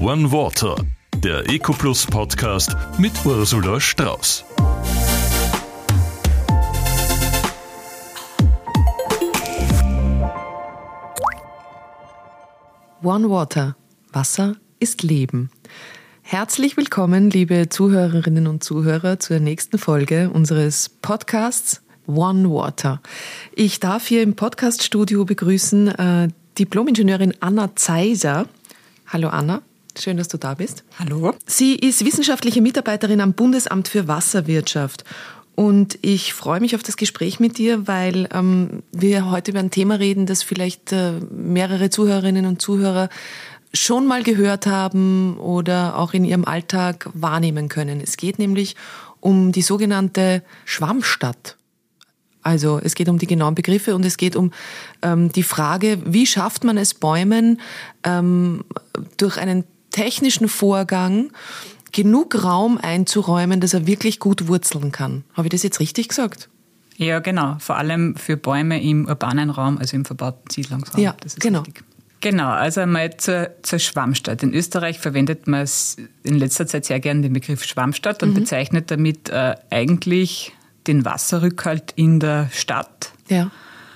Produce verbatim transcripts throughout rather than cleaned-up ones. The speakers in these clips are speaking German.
One Water, der EcoPlus Podcast mit Ursula Strauß. One Water. Wasser ist Leben. Herzlich willkommen, liebe Zuhörerinnen und Zuhörer, zur nächsten Folge unseres Podcasts One Water. Ich darf hier im Podcaststudio begrüßen äh, Diplom-Ingenieurin Anna Zeiser. Hallo Anna, schön, dass du da bist. Hallo. Sie ist wissenschaftliche Mitarbeiterin am Bundesamt für Wasserwirtschaft. Und ich freue mich auf das Gespräch mit dir, weil ähm, wir heute über ein Thema reden, das vielleicht äh, mehrere Zuhörerinnen und Zuhörer schon mal gehört haben oder auch in ihrem Alltag wahrnehmen können. Es geht nämlich um die sogenannte Schwammstadt. Also es geht um die genauen Begriffe und es geht um ähm, die Frage, wie schafft man es Bäumen ähm, durch einen technischen Vorgang genug Raum einzuräumen, dass er wirklich gut wurzeln kann. Habe ich das jetzt richtig gesagt? Ja, genau. Vor allem für Bäume im urbanen Raum, also im verbauten Siedlungsraum. Ja, das ist genau. Richtig. Genau, also einmal zur, zur Schwammstadt. In Österreich verwendet man in letzter Zeit sehr gerne den Begriff Schwammstadt und mhm. bezeichnet damit äh, eigentlich den Wasserrückhalt in der Stadt. Ja.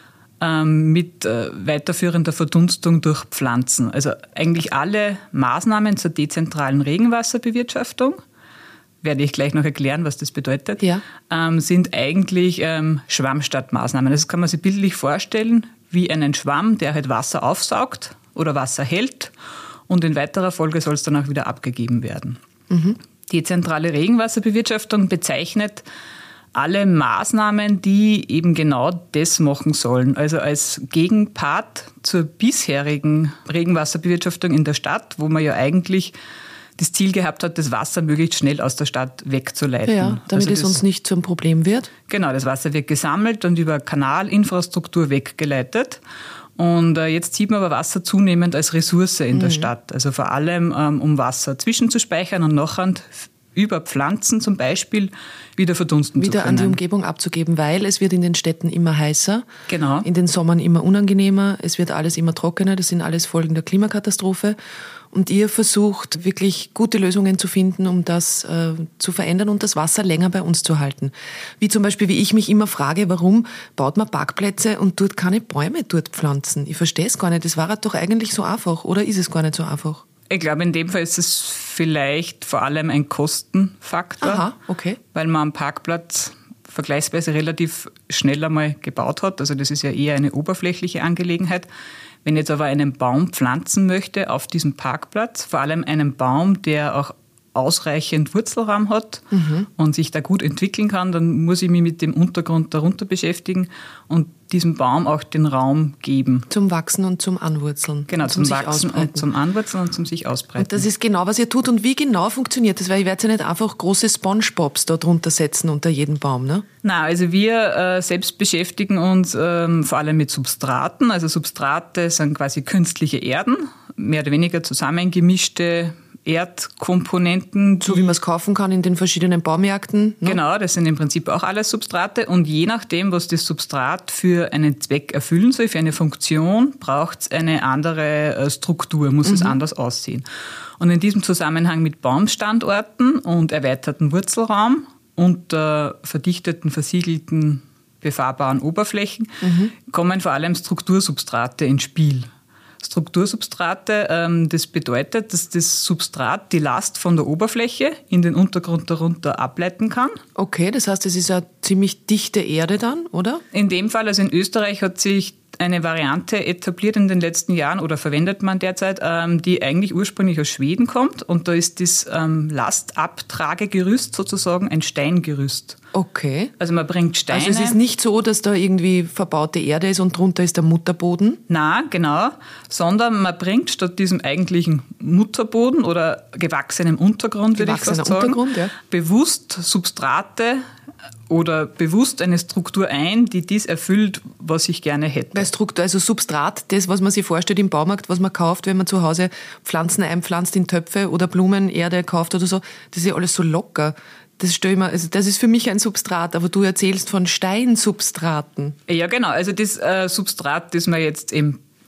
mit weiterführender Verdunstung durch Pflanzen. Also eigentlich alle Maßnahmen zur dezentralen Regenwasserbewirtschaftung, werde ich gleich noch erklären, was das bedeutet, ja. sind eigentlich Schwammstadtmaßnahmen. Das kann man sich bildlich vorstellen wie einen Schwamm, der halt Wasser aufsaugt oder Wasser hält und in weiterer Folge soll es dann auch wieder abgegeben werden. Mhm. Dezentrale Regenwasserbewirtschaftung bezeichnet alle Maßnahmen, die eben genau das machen sollen. Also als Gegenpart zur bisherigen Regenwasserbewirtschaftung in der Stadt, wo man ja eigentlich das Ziel gehabt hat, das Wasser möglichst schnell aus der Stadt wegzuleiten. Ja, damit also es das, uns nicht zum Problem wird. Genau, das Wasser wird gesammelt und über Kanalinfrastruktur weggeleitet. Und äh, jetzt sieht man aber Wasser zunehmend als Ressource in mhm. der Stadt. Also vor allem, ähm, um Wasser zwischenzuspeichern und nachher über Pflanzen zum Beispiel wieder verdunsten wieder zu können. Wieder an die Umgebung abzugeben, weil es wird in den Städten immer heißer, genau. in den Sommern immer unangenehmer, es wird alles immer trockener, das sind alles Folgen der Klimakatastrophe. Und ihr versucht wirklich gute Lösungen zu finden, um das äh, zu verändern und das Wasser länger bei uns zu halten. Wie zum Beispiel, wie ich mich immer frage, warum baut man Parkplätze und dort keine Bäume dort pflanzen? Ich verstehe es gar nicht, das war doch eigentlich so einfach, oder ist es gar nicht so einfach? Ich glaube, in dem Fall ist es vielleicht vor allem ein Kostenfaktor, Aha, okay. weil man am Parkplatz vergleichsweise relativ schnell einmal gebaut hat. Also das ist ja eher eine oberflächliche Angelegenheit. Wenn ich jetzt aber einen Baum pflanzen möchte auf diesem Parkplatz, vor allem einen Baum, der auch ausreichend Wurzelraum hat mhm. und sich da gut entwickeln kann, dann muss ich mich mit dem Untergrund darunter beschäftigen und diesem Baum auch den Raum geben. Zum Wachsen und zum Anwurzeln. Genau, zum, zum Wachsen und zum Anwurzeln und zum sich ausbreiten. Und das ist genau, was ihr tut. Und wie genau funktioniert das? Weil ich werde ja nicht einfach große Spongebobs da drunter setzen unter jedem Baum, ne? Nein, also wir äh, selbst beschäftigen uns ähm, vor allem mit Substraten. Also Substrate sind quasi künstliche Erden, mehr oder weniger zusammengemischte Erdkomponenten. So wie man es kaufen kann in den verschiedenen Baumärkten. Ne? Genau, das sind im Prinzip auch alles Substrate. Und je nachdem, was das Substrat für einen Zweck erfüllen soll, für eine Funktion, braucht es eine andere Struktur, muss mhm. es anders aussehen. Und in diesem Zusammenhang mit Baumstandorten und erweiterten Wurzelraum und äh, verdichteten, versiegelten, befahrbaren Oberflächen mhm. kommen vor allem Struktursubstrate ins Spiel. Struktursubstrate, ähm, das bedeutet, dass das Substrat die Last von der Oberfläche in den Untergrund darunter ableiten kann. Okay, das heißt, es ist eine ziemlich dichte Erde dann, oder? In dem Fall, also in Österreich hat sich eine Variante etabliert in den letzten Jahren oder verwendet man derzeit, ähm, die eigentlich ursprünglich aus Schweden kommt. Und da ist das ähm, Lastabtragegerüst sozusagen ein Steingerüst. Okay. Also man bringt Steine. Also es ist nicht so, dass da irgendwie verbaute Erde ist und drunter ist der Mutterboden? Nein, genau. Sondern man bringt statt diesem eigentlichen Mutterboden oder gewachsenem Untergrund, würde ich fast sagen, Untergrund, ja. bewusst Substrate oder bewusst eine Struktur ein, die das erfüllt, was ich gerne hätte. Weil Struktur, also Substrat, das, was man sich vorstellt im Baumarkt, was man kauft, wenn man zu Hause Pflanzen einpflanzt in Töpfe oder Blumenerde kauft oder so, das ist ja alles so locker. Das stelle ich mir, also das ist für mich ein Substrat, aber du erzählst von Steinsubstraten. Ja, genau. Also das äh, Substrat, das man jetzt eben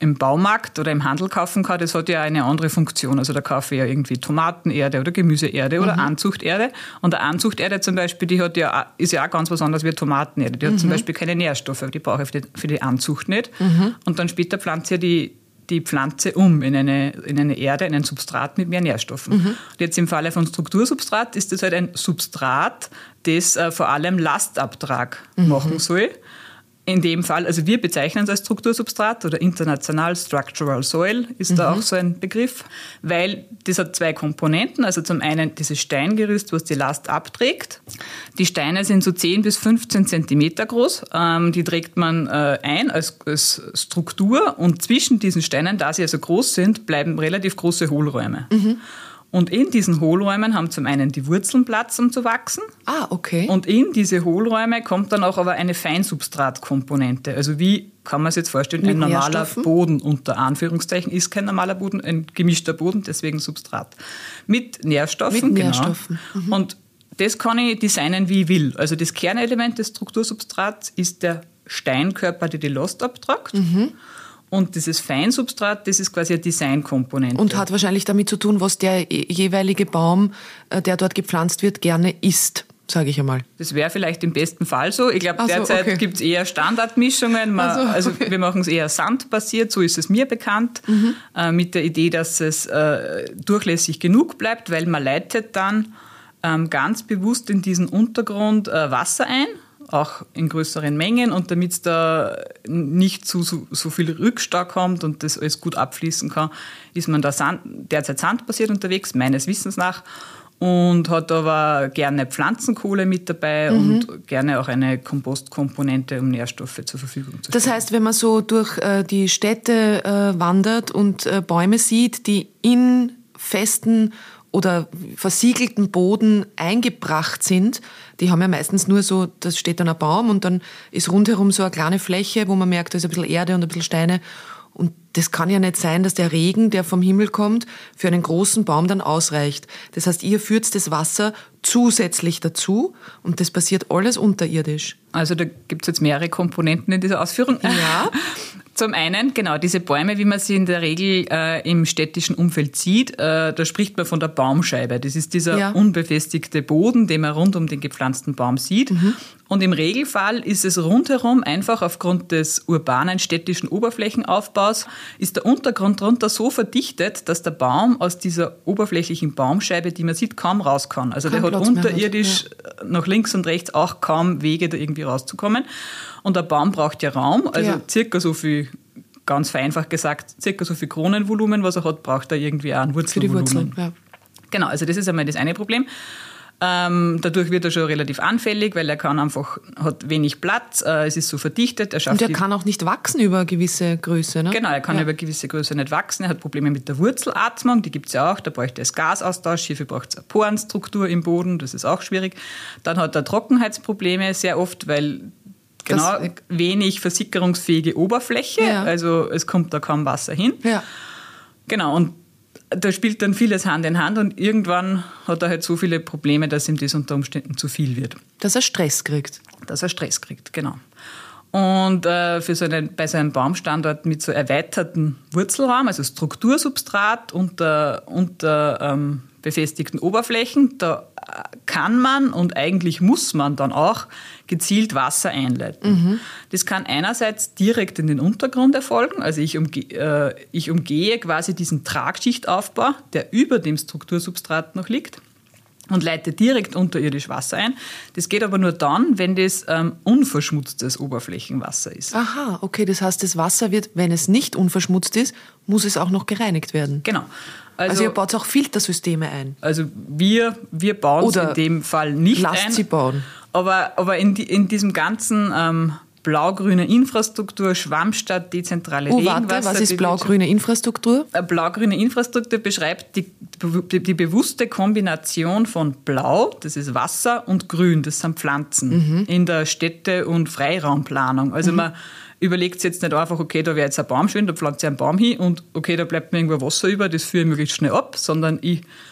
im Baumarkt oder im Handel kaufen kann, das hat ja eine andere Funktion. Also da kaufe ich ja irgendwie Tomatenerde oder Gemüseerde oder mhm. Anzuchterde. Und eine Anzuchterde zum Beispiel, die hat ja, ist ja auch ganz was anderes wie Tomatenerde. Die hat mhm. zum Beispiel keine Nährstoffe, die brauche ich für die, für die Anzucht nicht. Mhm. Und dann später pflanze ich die die Pflanze um in eine, in eine Erde, in ein Substrat mit mehr Nährstoffen. Mhm. Und jetzt im Falle von Struktursubstrat ist das halt ein Substrat, das äh, vor allem Lastabtrag mhm. machen soll. In dem Fall, also wir bezeichnen es als Struktursubstrat oder international Structural Soil ist mhm. da auch so ein Begriff, weil das hat zwei Komponenten. Also zum einen dieses Steingerüst, was die Last abträgt. Die Steine sind so zehn bis fünfzehn Zentimeter groß. Ähm, die trägt man äh, ein als, als Struktur und zwischen diesen Steinen, da sie also groß sind, bleiben relativ große Hohlräume. Mhm. Und in diesen Hohlräumen haben zum einen die Wurzeln Platz, um zu wachsen. Ah, okay. Und in diese Hohlräume kommt dann auch aber eine Feinsubstratkomponente. Also wie kann man sich jetzt vorstellen, Mit ein normaler Nährstoffen? Boden unter Anführungszeichen ist kein normaler Boden, ein gemischter Boden, deswegen Substrat. Mit Nährstoffen. Mit Nährstoffen. Genau. Mhm. Und das kann ich designen, wie ich will. Also das Kernelement des Struktursubstrats ist der Steinkörper, der die Last abtragt. Mhm. Und dieses Feinsubstrat, das ist quasi eine Designkomponente. Und hat wahrscheinlich damit zu tun, was der jeweilige Baum, der dort gepflanzt wird, gerne isst, sage ich einmal. Das wäre vielleicht im besten Fall so. Ich glaube, so, derzeit okay. gibt es eher Standardmischungen. Man, so, okay. Also wir machen es eher sandbasiert, so ist es mir bekannt, mhm. äh, mit der Idee, dass es äh, durchlässig genug bleibt, weil man leitet dann ähm, ganz bewusst in diesen Untergrund äh, Wasser ein, auch in größeren Mengen, und damit es da nicht zu so, so viel Rückstau kommt und das alles gut abfließen kann, ist man da Sand, derzeit sandbasiert unterwegs, meines Wissens nach, und hat aber gerne Pflanzenkohle mit dabei mhm. und gerne auch eine Kompostkomponente, um Nährstoffe zur Verfügung zu stellen. Das heißt, wenn man so durch äh, die Städte äh, wandert und äh, Bäume sieht, die in festen oder versiegelten Boden eingebracht sind, die haben ja meistens nur so, da steht dann ein Baum und dann ist rundherum so eine kleine Fläche, wo man merkt, da ist ein bisschen Erde und ein bisschen Steine. Und das kann ja nicht sein, dass der Regen, der vom Himmel kommt, für einen großen Baum dann ausreicht. Das heißt, ihr führt das Wasser zusätzlich dazu und das passiert alles unterirdisch. Also da gibt es jetzt mehrere Komponenten in dieser Ausführung. Ja. Zum einen, genau, diese Bäume, wie man sie in der Regel äh, im städtischen Umfeld sieht, äh, da spricht man von der Baumscheibe. Das ist dieser ja. unbefestigte Boden, den man rund um den gepflanzten Baum sieht. Mhm. Und im Regelfall ist es rundherum einfach aufgrund des urbanen städtischen Oberflächenaufbaus, ist der Untergrund drunter so verdichtet, dass der Baum aus dieser oberflächlichen Baumscheibe, die man sieht, kaum raus kann. Also Kein der Platz hat unterirdisch ja. nach links und rechts auch kaum Wege, da irgendwie rauszukommen. Und der Baum braucht ja Raum, also ja. circa so viel, ganz vereinfacht gesagt, circa so viel Kronenvolumen, was er hat, braucht er irgendwie auch ein Wurzelvolumen. Für die Wurzeln, ja. Genau, also das ist einmal das eine Problem. Ähm, dadurch wird er schon relativ anfällig, weil er kann einfach, hat wenig Platz, äh, es ist so verdichtet. Er schafft Und er kann auch nicht wachsen über eine gewisse Größe, ne? Genau, er kann ja. über eine gewisse Größe nicht wachsen. Er hat Probleme mit der Wurzelatmung, die gibt es ja auch. Da bräuchte es Gasaustausch, hierfür braucht es eine Porenstruktur im Boden, das ist auch schwierig. Dann hat er Trockenheitsprobleme sehr oft, weil genau das, wenig versickerungsfähige Oberfläche, ja. also es kommt da kaum Wasser hin. Ja. Genau, und da spielt dann vieles Hand in Hand und irgendwann hat er halt so viele Probleme, dass ihm das unter Umständen zu viel wird. Dass er Stress kriegt. Dass er Stress kriegt, genau. Und äh, für so einen, bei so einem Baumstandort mit so erweiterten Wurzelraum, also Struktursubstrat unter, unter ähm, befestigten Oberflächen, da kann man und eigentlich muss man dann auch gezielt Wasser einleiten. Mhm. Das kann einerseits direkt in den Untergrund erfolgen, also ich, umge äh, ich umgehe quasi diesen Tragschichtaufbau, der über dem Struktursubstrat noch liegt, und leite direkt unterirdisch Wasser ein. Das geht aber nur dann, wenn das ähm, unverschmutztes Oberflächenwasser ist. Aha, okay, das heißt, das Wasser wird, wenn es nicht unverschmutzt ist, muss es auch noch gereinigt werden. Genau. Also, also ihr baut auch Filtersysteme ein? Also wir, wir bauen es in dem Fall nicht lasst ein. sie bauen. Aber, aber in, die, in diesem ganzen ähm, blau-grüne Infrastruktur, Schwammstadt, dezentrale oh, Regenwasser. Warte, was ist blau-grüne Infrastruktur? Blau-grüne Infrastruktur beschreibt die, die, die bewusste Kombination von Blau, das ist Wasser, und Grün, das sind Pflanzen, mhm. in der Städte- und Freiraumplanung. Also mhm. man überlegt sich jetzt nicht einfach, okay, da wäre jetzt ein Baum schön, da pflanze ich einen Baum hin und okay, da bleibt mir irgendwo Wasser über, das führe ich möglichst schnell ab, sondern ich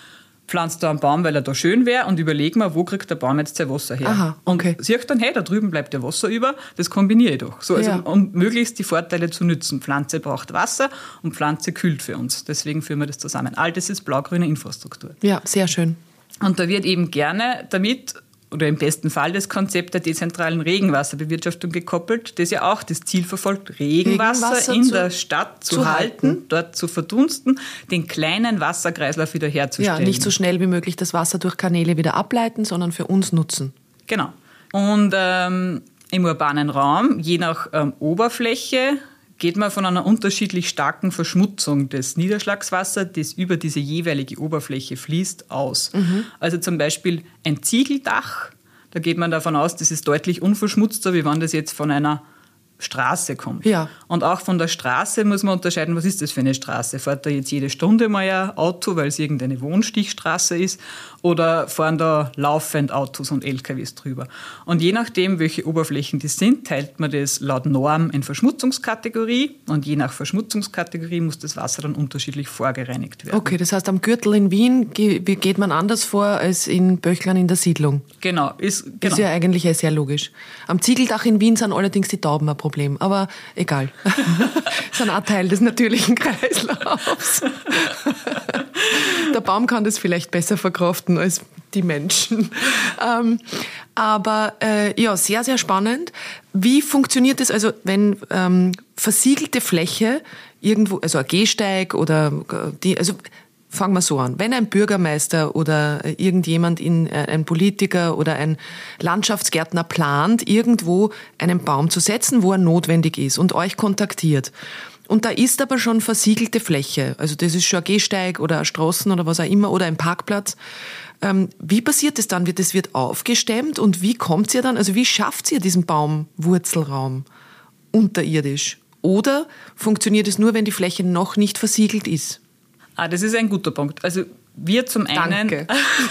pflanzt da einen Baum, weil er da schön wäre und überleg mal, wo kriegt der Baum jetzt sein Wasser her? Aha, okay. Und sieht dann, hey, da drüben bleibt der Wasser über, das kombiniere ich doch. So, also, Ja. um möglichst die Vorteile zu nützen. Pflanze braucht Wasser und Pflanze kühlt für uns. Deswegen führen wir das zusammen. All das ist blau-grüne Infrastruktur. Ja, sehr schön. Und da wird eben gerne damit oder im besten Fall das Konzept der dezentralen Regenwasserbewirtschaftung gekoppelt, das ja auch das Ziel verfolgt, Regenwasser, Regenwasser in zu, der Stadt zu, zu halten, halten. dort zu verdunsten, den kleinen Wasserkreislauf wieder herzustellen. Ja, nicht so schnell wie möglich das Wasser durch Kanäle wieder ableiten, sondern für uns nutzen. Genau. Und ähm, im urbanen Raum, je nach ähm, Oberfläche, geht man von einer unterschiedlich starken Verschmutzung des Niederschlagswassers, das über diese jeweilige Oberfläche fließt, aus. Mhm. Also zum Beispiel ein Ziegeldach, da geht man davon aus, das ist deutlich unverschmutzter, wie wenn das jetzt von einer Straße kommt. Ja. Und auch von der Straße muss man unterscheiden, was ist das für eine Straße? Fährt da jetzt jede Stunde mal ein Auto, weil es irgendeine Wohnstichstraße ist, oder fahren da laufend Autos und L K Ws drüber? Und je nachdem, welche Oberflächen das sind, teilt man das laut Norm in Verschmutzungskategorie, und je nach Verschmutzungskategorie muss das Wasser dann unterschiedlich vorgereinigt werden. Okay, das heißt, am Gürtel in Wien ge- geht man anders vor als in Böchlern in der Siedlung. Genau, ist, genau. Das ist ja eigentlich eh sehr logisch. Am Ziegeldach in Wien sind allerdings die Tauben ein Problem, aber egal. Das sind auch Teil des natürlichen Kreislaufs. Der Baum kann das vielleicht besser verkraften als die Menschen. Ähm, aber äh, ja, sehr, sehr spannend. Wie funktioniert das, also wenn ähm, versiegelte Fläche irgendwo, also ein Gehsteig oder die, also fangen wir so an. Wenn ein Bürgermeister oder irgendjemand, in, äh, ein Politiker oder ein Landschaftsgärtner plant, irgendwo einen Baum zu setzen, wo er notwendig ist und euch kontaktiert, und da ist aber schon versiegelte Fläche, also das ist schon ein Gehsteig oder ein Straßen oder was auch immer oder ein Parkplatz, ähm, wie passiert das dann? Das wird aufgestemmt und wie kommt ihr dann, also wie schafft ihr diesen Baumwurzelraum unterirdisch? Oder funktioniert es nur, wenn die Fläche noch nicht versiegelt ist? Ah, das ist ein guter Punkt. Also wir zum einen Danke.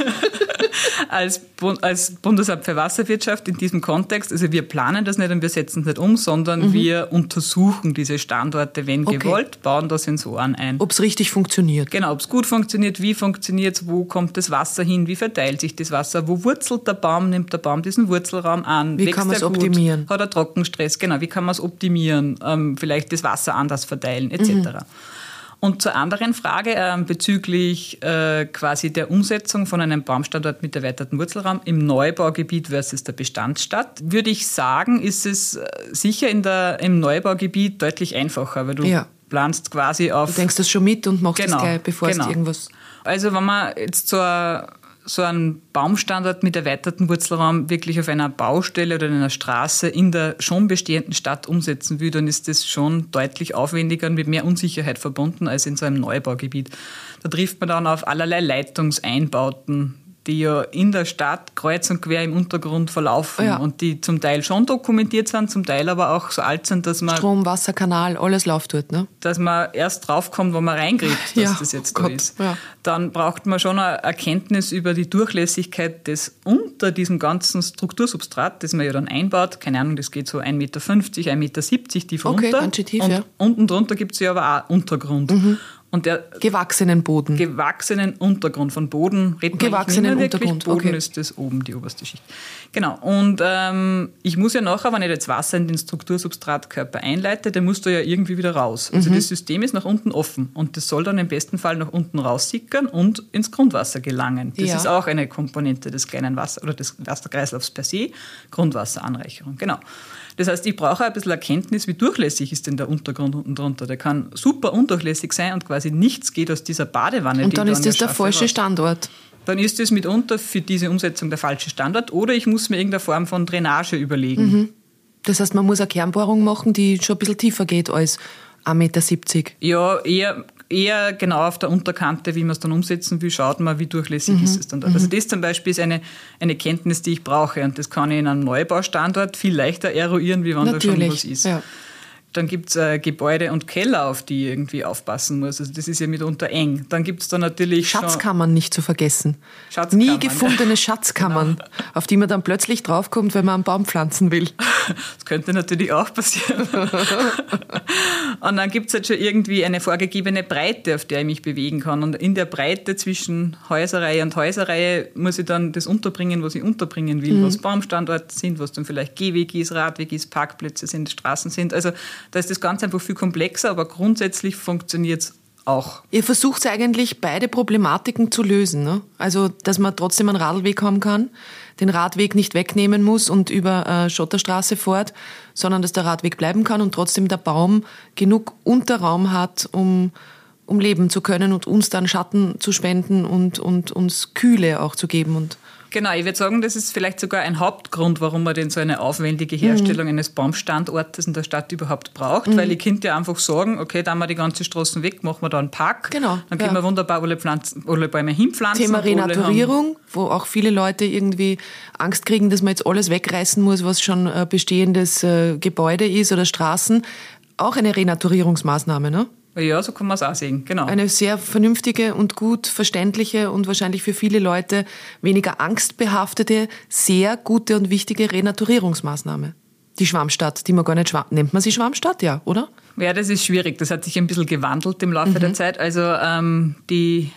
als, als Bundesamt für Wasserwirtschaft in diesem Kontext, also wir planen das nicht und wir setzen es nicht um, sondern mhm. wir untersuchen diese Standorte, wenn okay. gewollt, bauen da Sensoren ein. Ob es richtig funktioniert. Genau, ob es gut funktioniert, wie funktioniert es, wo kommt das Wasser hin, wie verteilt sich das Wasser, wo wurzelt der Baum, nimmt der Baum diesen Wurzelraum an, wie wächst kann man es er gut, optimieren? Hat er Trockenstress, genau, wie kann man es optimieren, ähm, vielleicht das Wasser anders verteilen, et cetera. Mhm. Und zur anderen Frage äh, bezüglich äh, quasi der Umsetzung von einem Baumstandort mit erweitertem Wurzelraum im Neubaugebiet versus der Bestandsstadt, würde ich sagen, ist es äh, sicher in der, im Neubaugebiet deutlich einfacher, weil du ja. planst quasi auf... Du denkst das schon mit und machst genau, das gleich, bevor genau. es irgendwas... Also wenn man jetzt zur... so einen Baumstandort mit erweitertem Wurzelraum wirklich auf einer Baustelle oder in einer Straße in der schon bestehenden Stadt umsetzen will, dann ist das schon deutlich aufwendiger und mit mehr Unsicherheit verbunden als in so einem Neubaugebiet. Da trifft man dann auf allerlei Leitungseinbauten, die ja in der Stadt kreuz und quer im Untergrund verlaufen ja. und die zum Teil schon dokumentiert sind, zum Teil aber auch so alt sind, dass man... Strom, Wasser, Kanal, alles läuft dort, ne? Dass man erst draufkommt, wo man reingreift, dass ja, das jetzt oh da Gott, ist. Ja. Dann braucht man schon eine Erkenntnis über die Durchlässigkeit des unter diesem ganzen Struktursubstrat, das man ja dann einbaut. Keine Ahnung, das geht so ein Meter fünfzig, ein Meter siebzig tief runter. Okay, ganz schön tief, und ja. unten drunter gibt es ja aber auch Untergrund. Mhm. Und der gewachsenen Boden. Gewachsenen Untergrund. Von Boden redet man gewachsenen nicht wirklich. Untergrund. Boden okay. ist das oben, die oberste Schicht. Genau. Und ähm, ich muss ja nachher, wenn ich jetzt Wasser in den Struktursubstratkörper einleite, der muss da ja irgendwie wieder raus. Also mhm. das System ist nach unten offen und das soll dann im besten Fall nach unten raussickern und ins Grundwasser gelangen. Das ja. ist auch eine Komponente des kleinen Wasser oder des Wasserkreislaufs per se, Grundwasseranreicherung. Genau. Das heißt, ich brauche ein bisschen Erkenntnis, wie durchlässig ist denn der Untergrund unten drunter. Der kann super undurchlässig sein und quasi nichts geht aus dieser Badewanne. Und dann die ist das der falsche raus. Standort. Dann ist das mitunter für diese Umsetzung der falsche Standort oder ich muss mir irgendeine Form von Drainage überlegen. Mhm. Das heißt, man muss eine Kernbohrung machen, die schon ein bisschen tiefer geht als ein Meter siebzig. Ja, eher... eher genau auf der Unterkante, wie man es dann umsetzen will, schaut man, wie durchlässig mhm. ist es dann dort. Also das zum Beispiel ist eine, eine Kenntnis, die ich brauche und das kann ich in einem Neubaustandort viel leichter eruieren, wie wenn Natürlich. da schon was ist. Ja. Dann gibt es äh, Gebäude und Keller, auf die ich irgendwie aufpassen muss. Also das ist ja mitunter eng. Dann gibt es da natürlich Schatzkammern schon nicht zu vergessen. Schatzkammern, Nie gefundene ja. Schatzkammern, genau. auf die man dann plötzlich draufkommt, wenn man einen Baum pflanzen will. Das könnte natürlich auch passieren. Und dann gibt es halt schon irgendwie eine vorgegebene Breite, auf der ich mich bewegen kann. Und in der Breite zwischen Häuserreihe und Häuserreihe muss ich dann das unterbringen, was ich unterbringen will, mhm. was Baumstandorte sind, was dann vielleicht Gehweg ist, Radweg ist, Parkplätze sind, Straßen sind. Also da ist das Ganze einfach viel komplexer, aber grundsätzlich funktioniert es auch. Ihr versucht eigentlich beide Problematiken zu lösen, ne? Also, dass man trotzdem einen Radlweg haben kann, den Radweg nicht wegnehmen muss und über äh, Schotterstraße fährt, sondern dass der Radweg bleiben kann und trotzdem der Baum genug Unterraum hat, um, um leben zu können und uns dann Schatten zu spenden und, und uns Kühle auch zu geben. Und genau, ich würde sagen, das ist vielleicht sogar ein Hauptgrund, warum man denn so eine aufwendige Herstellung mhm. eines Baumstandortes in der Stadt überhaupt braucht, mhm. weil ich könnte ja einfach sagen, okay, dann haben wir die ganze Straßen weg, machen wir da einen Park, genau, dann können ja. wir wunderbar alle, Pflanzen, alle Bäume hinpflanzen. Thema Renaturierung, wo auch viele Leute irgendwie Angst kriegen, dass man jetzt alles wegreißen muss, was schon äh, bestehendes äh, Gebäude ist oder Straßen. Auch eine Renaturierungsmaßnahme, ne? Ja, so kann man es auch sehen, genau. Eine sehr vernünftige und gut verständliche und wahrscheinlich für viele Leute weniger angstbehaftete, sehr gute und wichtige Renaturierungsmaßnahme. Die Schwammstadt, die man gar nicht Schwamm... Nennt man sie Schwammstadt, ja, oder? Ja, das ist schwierig. Das hat sich ein bisschen gewandelt im Laufe mhm. der Zeit. Also ähm, die...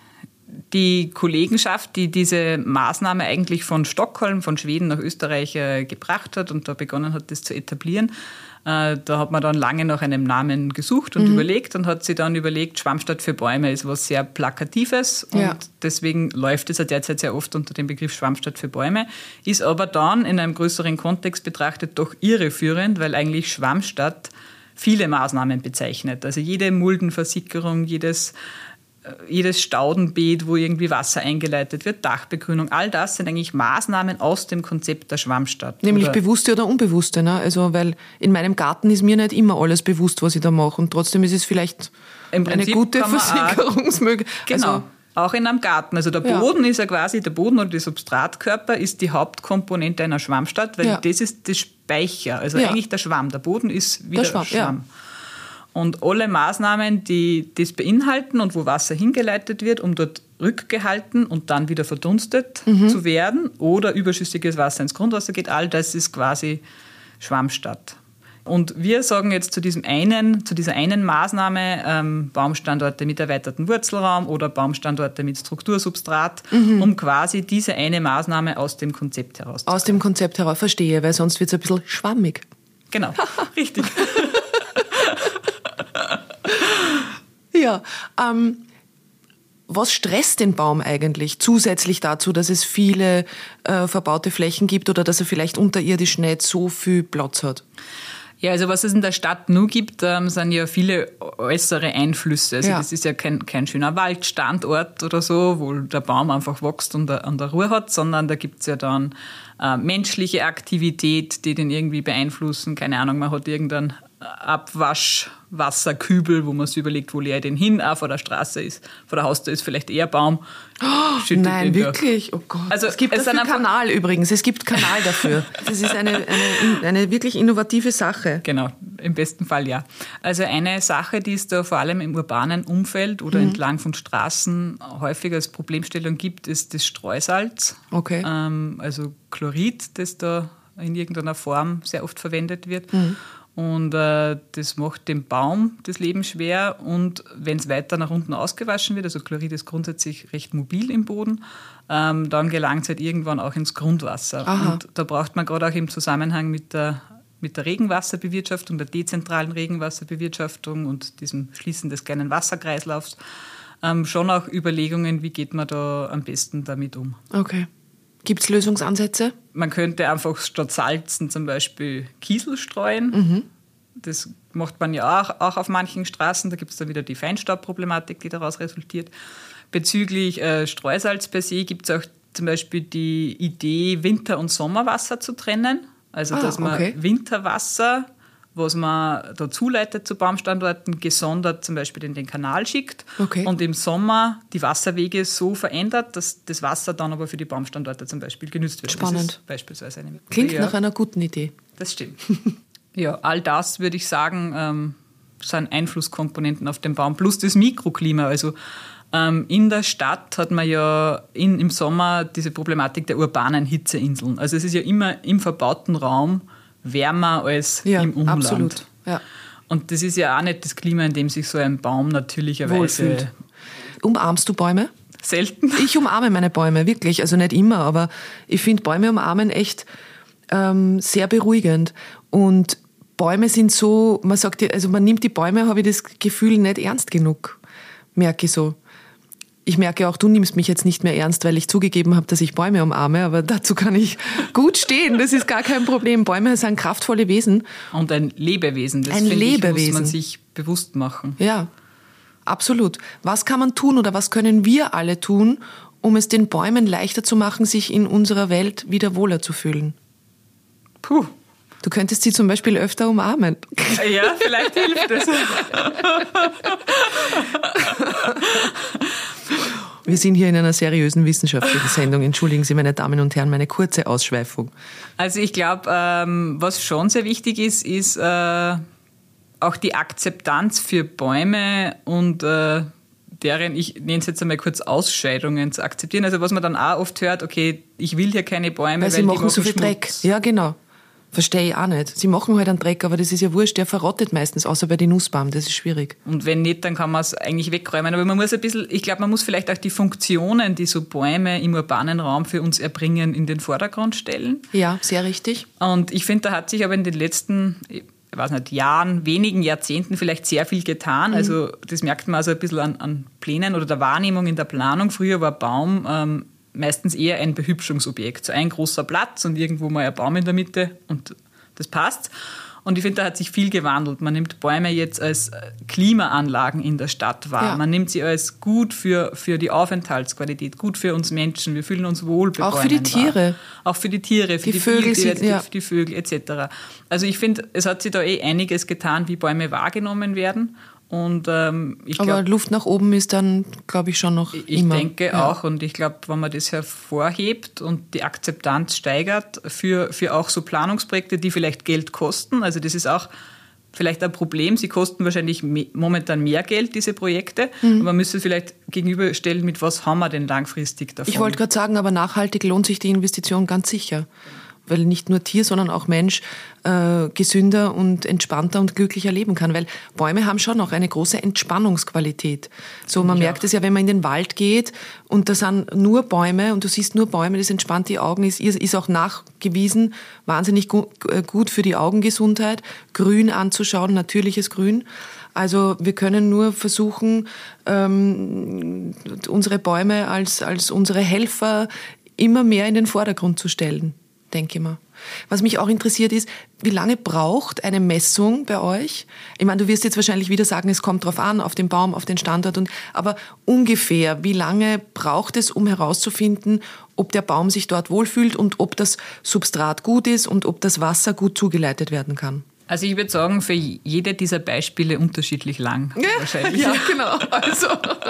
Die Kollegenschaft, die diese Maßnahme eigentlich von Stockholm, von Schweden nach Österreich äh, gebracht hat und da begonnen hat, das zu etablieren, äh, da hat man dann lange nach einem Namen gesucht und mhm. überlegt und hat sich dann überlegt, Schwammstadt für Bäume ist was sehr Plakatives und ja. deswegen läuft es ja derzeit sehr oft unter dem Begriff Schwammstadt für Bäume, ist aber dann in einem größeren Kontext betrachtet doch irreführend, weil eigentlich Schwammstadt viele Maßnahmen bezeichnet. Also jede Muldenversickerung, jedes jedes Staudenbeet, wo irgendwie Wasser eingeleitet wird, Dachbegrünung, all das sind eigentlich Maßnahmen aus dem Konzept der Schwammstadt. Nämlich oder bewusste oder unbewusste, ne? Also, weil in meinem Garten ist mir nicht immer alles bewusst, was ich da mache und trotzdem ist es vielleicht eine gute Versickerungsmöglichkeit. Genau. Also, auch in einem Garten. Also der Boden ja. ist ja quasi, der Boden oder der Substratkörper ist die Hauptkomponente einer Schwammstadt, weil ja. das ist der Speicher, also ja. eigentlich der Schwamm. Der Boden ist wieder der Schwamm. Schwamm. Ja. Und alle Maßnahmen, die das beinhalten und wo Wasser hingeleitet wird, um dort rückgehalten und dann wieder verdunstet mhm. zu werden oder überschüssiges Wasser ins Grundwasser geht, all das ist quasi Schwammstadt. Und wir sagen jetzt zu diesem einen, zu dieser einen Maßnahme ähm, Baumstandorte mit erweitertem Wurzelraum oder Baumstandorte mit Struktursubstrat, mhm. um quasi diese eine Maßnahme aus dem Konzept heraus. Aus dem Konzept heraus, verstehe, weil sonst wird es ein bisschen schwammig. Genau, richtig. Ja, ähm, was stresst den Baum eigentlich zusätzlich dazu, dass es viele äh, verbaute Flächen gibt oder dass er vielleicht unterirdisch nicht so viel Platz hat? Ja, also was es in der Stadt nur gibt, ähm, sind ja viele äußere Einflüsse. Also ja. das ist ja kein, kein schöner Waldstandort oder so, wo der Baum einfach wächst und an der Ruhe hat, sondern da gibt's ja dann äh, menschliche Aktivität, die den irgendwie beeinflussen. Keine Ahnung, man hat irgendeinen Abwaschwasserkübel, wo man sich überlegt, wo leere ich den hin? Auch vor der Straße ist, vor der Haustür ist vielleicht eher Baum. Oh, nein, wirklich? Oh Gott. Also, es gibt es dafür Kanal übrigens. Es gibt Kanal dafür. Das ist eine, eine, eine wirklich innovative Sache. Genau, im besten Fall ja. Also eine Sache, die es da vor allem im urbanen Umfeld oder mhm. entlang von Straßen häufig als Problemstellung gibt, ist das Streusalz. Okay. Ähm, also Chlorid, das da in irgendeiner Form sehr oft verwendet wird. Mhm. Und äh, das macht dem Baum das Leben schwer. Und wenn es weiter nach unten ausgewaschen wird, also Chlorid ist grundsätzlich recht mobil im Boden, ähm, dann gelangt es halt irgendwann auch ins Grundwasser. Aha. Und da braucht man gerade auch im Zusammenhang mit der, mit der Regenwasserbewirtschaftung, der dezentralen Regenwasserbewirtschaftung und diesem Schließen des kleinen Wasserkreislaufs ähm, schon auch Überlegungen, wie geht man da am besten damit um. Okay. Gibt es Lösungsansätze? Man könnte einfach statt Salzen zum Beispiel Kiesel streuen. Mhm. Das macht man ja auch, auch auf manchen Straßen. Da gibt es dann wieder die Feinstaubproblematik, die daraus resultiert. Bezüglich äh, Streusalz per se gibt es auch zum Beispiel die Idee, Winter- und Sommerwasser zu trennen. Also ah, dass man okay. Winterwasser, was man da zuleitet zu Baumstandorten, gesondert zum Beispiel in den Kanal schickt okay. und im Sommer die Wasserwege so verändert, dass das Wasser dann aber für die Baumstandorte zum Beispiel genutzt wird. Spannend. Das ist beispielsweise eine Klingt ja. nach einer guten Idee. Das stimmt. Ja, all das würde ich sagen, ähm, sind Einflusskomponenten auf den Baum, plus das Mikroklima. Also ähm, in der Stadt hat man ja in, im Sommer diese Problematik der urbanen Hitzeinseln. Also es ist ja immer im verbauten Raum wärmer als ja, im Umland. Absolut. Ja. Und das ist ja auch nicht das Klima, in dem sich so ein Baum natürlicherweise wohlfühlt. Umarmst du Bäume? Selten. Ich umarme meine Bäume, wirklich. Also nicht immer, aber ich finde Bäume umarmen echt ähm, sehr beruhigend. Und Bäume sind so, man sagt, also man nimmt die Bäume, habe ich das Gefühl, nicht ernst genug, merke ich so. Ich merke auch, du nimmst mich jetzt nicht mehr ernst, weil ich zugegeben habe, dass ich Bäume umarme, aber dazu kann ich gut stehen, das ist gar kein Problem. Bäume sind kraftvolle Wesen. Und ein Lebewesen, das ein finde ich, Lebewesen. muss man sich bewusst machen. Ja, absolut. Was kann man tun oder was können wir alle tun, um es den Bäumen leichter zu machen, sich in unserer Welt wieder wohler zu fühlen? Puh. Du könntest sie zum Beispiel öfter umarmen. Ja, vielleicht hilft es. Wir sind hier in einer seriösen wissenschaftlichen Sendung. Entschuldigen Sie, meine Damen und Herren, meine kurze Ausschweifung. Also ich glaube, ähm, was schon sehr wichtig ist, ist äh, auch die Akzeptanz für Bäume und äh, deren, ich nenne es jetzt einmal kurz Ausscheidungen zu akzeptieren. Also was man dann auch oft hört, okay, ich will hier keine Bäume, weil, weil sie die machen machen so viel Schmutz. Dreck. Ja, genau. Verstehe ich auch nicht. Sie machen halt einen Dreck, aber das ist ja wurscht, der verrottet meistens, außer bei den Nussbaum, das ist schwierig. Und wenn nicht, dann kann man es eigentlich wegräumen. Aber man muss ein bisschen, ich glaube, man muss vielleicht auch die Funktionen, die so Bäume im urbanen Raum für uns erbringen, in den Vordergrund stellen. Ja, sehr richtig. Und ich finde, da hat sich aber in den letzten, ich weiß nicht, Jahren, wenigen Jahrzehnten vielleicht sehr viel getan. Mhm. Also das merkt man also ein bisschen an, an Plänen oder der Wahrnehmung in der Planung. Früher war Baum ähm, meistens eher ein Behübschungsobjekt. So ein großer Platz und irgendwo mal ein Baum in der Mitte und das passt. Und ich finde, da hat sich viel gewandelt. Man nimmt Bäume jetzt als Klimaanlagen in der Stadt wahr. Ja. Man nimmt sie als gut für, für die Aufenthaltsqualität, gut für uns Menschen. Wir fühlen uns wohl bei Auch Bäumen für die Tiere. Wahr. Auch für die Tiere, für die, die Vögel, Biodiversität, ja. für die Vögel et cetera. Also ich finde, es hat sich da eh einiges getan, wie Bäume wahrgenommen werden. Und, ähm, ich Aber glaub, Luft nach oben ist dann, glaube ich, schon noch ich immer. Ich denke ja. auch. Und ich glaube, wenn man das hervorhebt und die Akzeptanz steigert für, für auch so Planungsprojekte, die vielleicht Geld kosten, also das ist auch vielleicht ein Problem. Sie kosten wahrscheinlich me- momentan mehr Geld, diese Projekte. Mhm. Aber man müsste vielleicht gegenüberstellen, mit was haben wir denn langfristig davon. Ich wollte gerade sagen, aber nachhaltig lohnt sich die Investition ganz sicher. Weil nicht nur Tier, sondern auch Mensch äh, gesünder und entspannter und glücklicher leben kann. Weil Bäume haben schon noch eine große Entspannungsqualität. So, man ja. merkt es ja, wenn man in den Wald geht und da sind nur Bäume und du siehst nur Bäume, das entspannt die Augen, ist, ist auch nachgewiesen, wahnsinnig gu- gut für die Augengesundheit, grün anzuschauen, natürliches Grün. Also wir können nur versuchen, ähm, unsere Bäume als, als unsere Helfer immer mehr in den Vordergrund zu stellen, denke ich mal. Was mich auch interessiert ist, wie lange braucht eine Messung bei euch? Ich meine, du wirst jetzt wahrscheinlich wieder sagen, es kommt drauf an, auf den Baum, auf den Standort. Und, aber ungefähr, wie lange braucht es, um herauszufinden, ob der Baum sich dort wohlfühlt und ob das Substrat gut ist und ob das Wasser gut zugeleitet werden kann? Also ich würde sagen, für jede dieser Beispiele unterschiedlich lang. Ja, wahrscheinlich. Ja, genau. Also.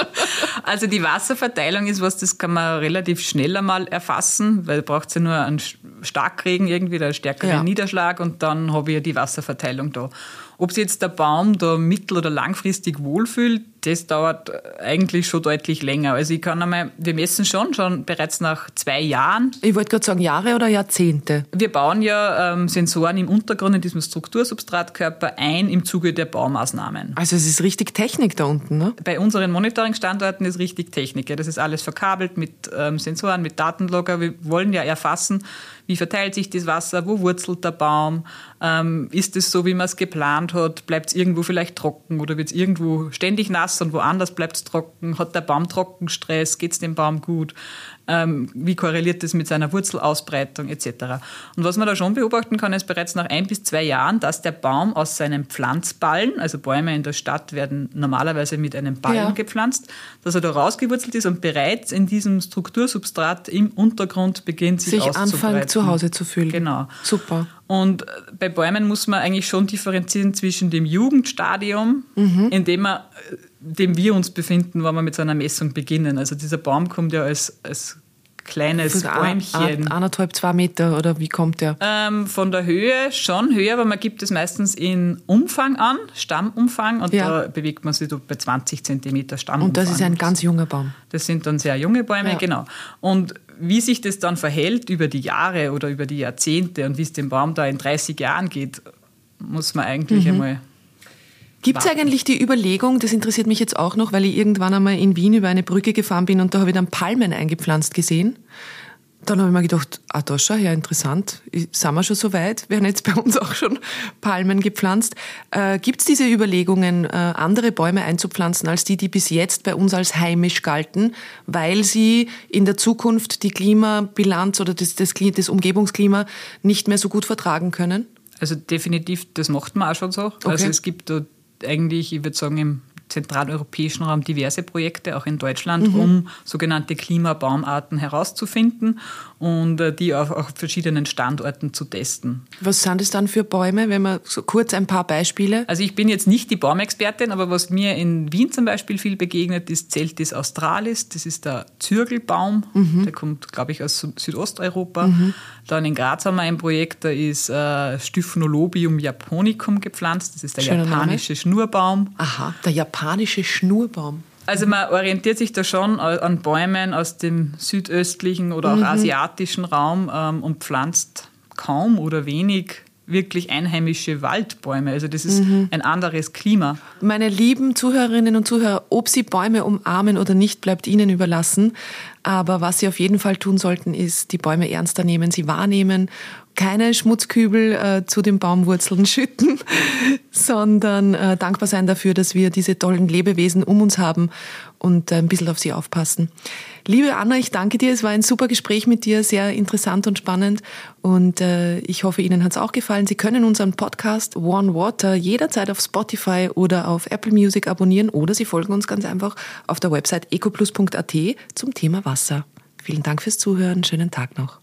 also die Wasserverteilung ist was, das kann man relativ schnell einmal erfassen, weil braucht es ja nur einen Starkregen irgendwie, einen stärkeren ja. Niederschlag und dann habe ich ja die Wasserverteilung da. Ob sich jetzt der Baum da mittel- oder langfristig wohlfühlt, das dauert eigentlich schon deutlich länger. Also ich kann einmal, wir messen schon, schon bereits nach zwei Jahren. Ich wollte gerade sagen, Jahre oder Jahrzehnte? Wir bauen ja ähm, Sensoren im Untergrund, in diesem Struktursubstratkörper ein im Zuge der Baumaßnahmen. Also es ist richtig Technik da unten, ne? Bei unseren Monitoring-Standorten ist richtig Technik. Ja. Das ist alles verkabelt mit ähm, Sensoren, mit Datenlogger. Wir wollen ja erfassen, wie verteilt sich das Wasser, wo wurzelt der Baum, ähm, ist es so, wie man es geplant hat, bleibt es irgendwo vielleicht trocken oder wird es irgendwo ständig nass und woanders bleibt es trocken, hat der Baum Trockenstress, geht es dem Baum gut, ähm, wie korreliert das mit seiner Wurzelausbreitung et cetera. Und was man da schon beobachten kann, ist bereits nach ein bis zwei Jahren, dass der Baum aus seinem Pflanzballen, also Bäume in der Stadt werden normalerweise mit einem Ballen ja. gepflanzt, dass er da rausgewurzelt ist und bereits in diesem Struktursubstrat im Untergrund beginnt, sich, sich auszubreiten. Sich anfängt zu Hause zu fühlen. Genau. Super. Und bei Bäumen muss man eigentlich schon differenzieren zwischen dem Jugendstadium, mhm. in dem, wir, dem wir uns befinden, wenn wir mit so einer Messung beginnen. Also dieser Baum kommt ja als, als kleines Bäumchen. Anderthalb, zwei Meter oder wie kommt der? Ähm, von der Höhe schon höher, aber man gibt es meistens in Umfang an, Stammumfang, und ja. da bewegt man sich bei zwanzig Zentimeter Stammumfang. Und das ist ein ganz junger Baum. Das sind dann sehr junge Bäume, ja. genau. Und wie sich das dann verhält über die Jahre oder über die Jahrzehnte und wie es dem Baum da in dreißig Jahren geht, muss man eigentlich mhm. einmal Gibt es eigentlich die Überlegung, das interessiert mich jetzt auch noch, weil ich irgendwann einmal in Wien über eine Brücke gefahren bin und da habe ich dann Palmen eingepflanzt gesehen. Dann habe ich mir gedacht, ah, da schau her, interessant, sind wir schon so weit, werden jetzt bei uns auch schon Palmen gepflanzt. Äh, Gibt es diese Überlegungen, äh, andere Bäume einzupflanzen, als die, die bis jetzt bei uns als heimisch galten, weil sie in der Zukunft die Klimabilanz oder das, das, das Umgebungsklima nicht mehr so gut vertragen können? Also definitiv, das macht man auch schon so. Okay. Also es gibt da eigentlich, ich würde sagen, im zentraleuropäischen Raum diverse Projekte, auch in Deutschland, mhm. um sogenannte Klimabaumarten herauszufinden und die auf, auf verschiedenen Standorten zu testen. Was sind das dann für Bäume, wenn man so kurz ein paar Beispiele? Also ich bin jetzt nicht die Baumexpertin, aber was mir in Wien zum Beispiel viel begegnet, ist Celtis australis, das ist der Zürgelbaum, mhm. der kommt, glaube ich, aus Südosteuropa. Mhm. Dann in Graz haben wir ein Projekt, da ist äh, Styphnolobium japonicum gepflanzt, das ist der Schöner japanische Name. Schnurbaum. Aha, der japanische Schnurbaum. Also man orientiert sich da schon an Bäumen aus dem südöstlichen oder auch mhm. asiatischen Raum ähm, und pflanzt kaum oder wenig wirklich einheimische Waldbäume. Also das ist mhm. ein anderes Klima. Meine lieben Zuhörerinnen und Zuhörer, ob Sie Bäume umarmen oder nicht, bleibt Ihnen überlassen. Aber was Sie auf jeden Fall tun sollten, ist die Bäume ernster nehmen, sie wahrnehmen, keine Schmutzkübel äh, zu den Baumwurzeln schütten, sondern äh, dankbar sein dafür, dass wir diese tollen Lebewesen um uns haben und äh, ein bisschen auf sie aufpassen. Liebe Anna, ich danke dir. Es war ein super Gespräch mit dir, sehr interessant und spannend. Und äh, ich hoffe, Ihnen hat es auch gefallen. Sie können unseren Podcast One Water jederzeit auf Spotify oder auf Apple Music abonnieren oder Sie folgen uns ganz einfach auf der Website ecoplus punkt at zum Thema Wasser. Vielen Dank fürs Zuhören. Schönen Tag noch.